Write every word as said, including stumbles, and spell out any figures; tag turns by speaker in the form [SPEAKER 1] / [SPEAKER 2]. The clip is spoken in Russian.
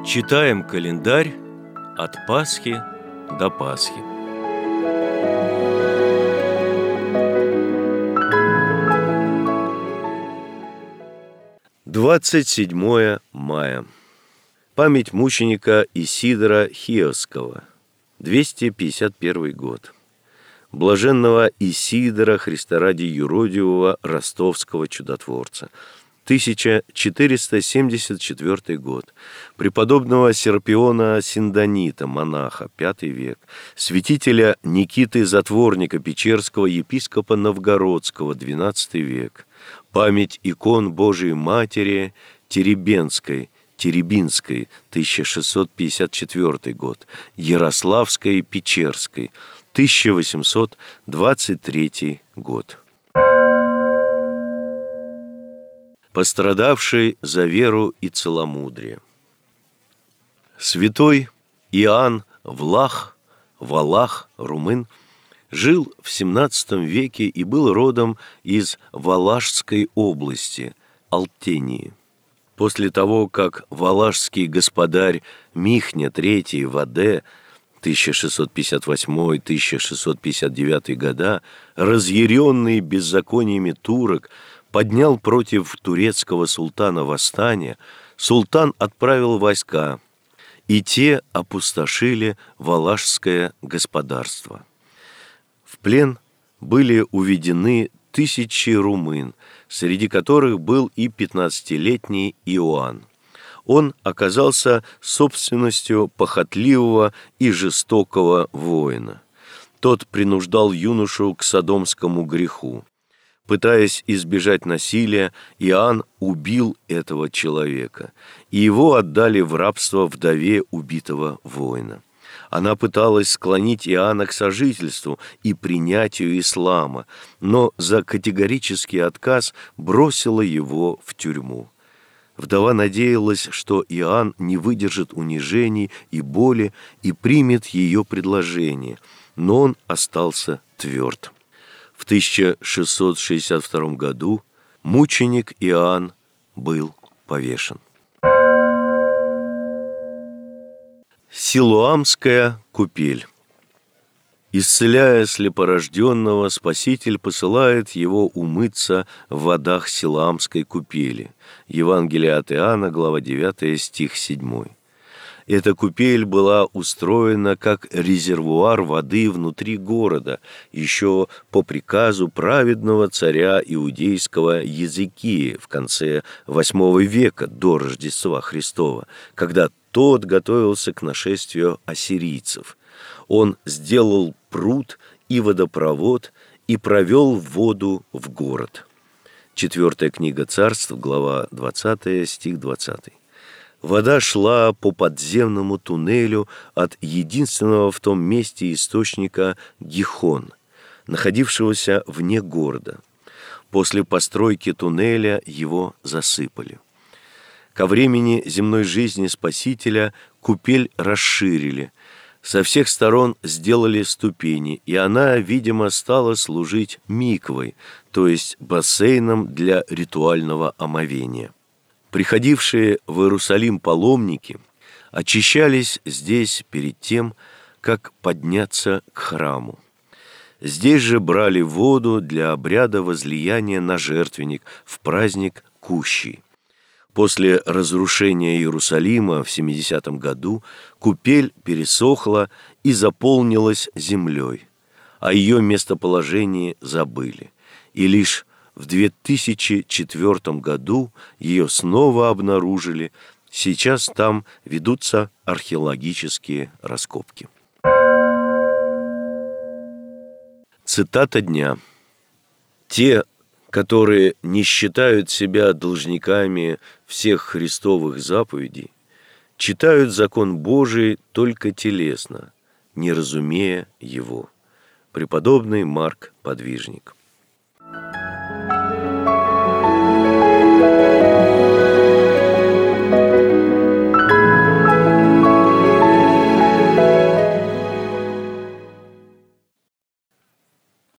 [SPEAKER 1] Читаем календарь от Пасхи до Пасхи. двадцать седьмое мая. Память мученика Исидора Хиосского. двести пятьдесят первый год. Блаженного Исидора Христа ради юродивого ростовского чудотворца. тысяча четыреста семьдесят четвёртый год. Преподобного Серапиона Синдонита, монаха, пятый век. Святителя Никиты Затворника Печерского, епископа Новгородского, двенадцатый век. Память икон Божией Матери Теребенской, Теребинской, тысяча шестьсот пятьдесят четвёртый год. Ярославской, Печерской, тысяча восемьсот двадцать третий год. Пострадавший за веру и целомудрие. Святой Иоанн Влах, Валах, румын, жил в семнадцатом веке и был родом из Валашской области, Алтении. После того, как валашский господарь Михня третий Ваде тысяча шестьсот пятьдесят восьмой — тысяча шестьсот пятьдесят девятый года, разъяренный беззакониями турок, поднял против турецкого султана восстание, султан отправил войска, и те опустошили валашское господарство. В плен были уведены тысячи румын, среди которых был и пятнадцатилетний Иоанн. Он оказался собственностью похотливого и жестокого воина. Тот принуждал юношу к содомскому греху. Пытаясь избежать насилия, Иоанн убил этого человека, и его отдали в рабство вдове убитого воина. Она пыталась склонить Иоанна к сожительству и принятию ислама, но за категорический отказ бросила его в тюрьму. Вдова надеялась, что Иоанн не выдержит унижений и боли и примет ее предложение, но он остался тверд. В тысяча шестьсот шестьдесят втором году мученик Иоанн был повешен. Силуамская купель. Исцеляя слепорожденного, Спаситель посылает его умыться в водах Силуамской купели. Евангелие от Иоанна, глава девятая, стих седьмой. Эта купель была устроена как резервуар воды внутри города, еще по приказу праведного царя иудейского Езекии в конце восьмого века до Рождества Христова, когда тот готовился к нашествию ассирийцев. Он сделал пруд и водопровод и провел воду в город. Четвертая книга Царств, глава двадцатая, стих двадцатый. Вода шла по подземному туннелю от единственного в том месте источника Гихон, находившегося вне города. После постройки туннеля его засыпали. Ко времени земной жизни Спасителя купель расширили, со всех сторон сделали ступени, и она, видимо, стала служить миквой, то есть бассейном для ритуального омовения. Приходившие в Иерусалим паломники очищались здесь перед тем, как подняться к храму. Здесь же брали воду для обряда возлияния на жертвенник в праздник Кущий. После разрушения Иерусалима в семидесятом году купель пересохла и заполнилась землей, о ее местоположении забыли, и лишь в две тысячи четвёртом году ее снова обнаружили. Сейчас там ведутся археологические раскопки. Цитата дня. «Те, которые не считают себя должниками всех христовых заповедей, читают закон Божий только телесно, не разумея его». Преподобный Марк Подвижник.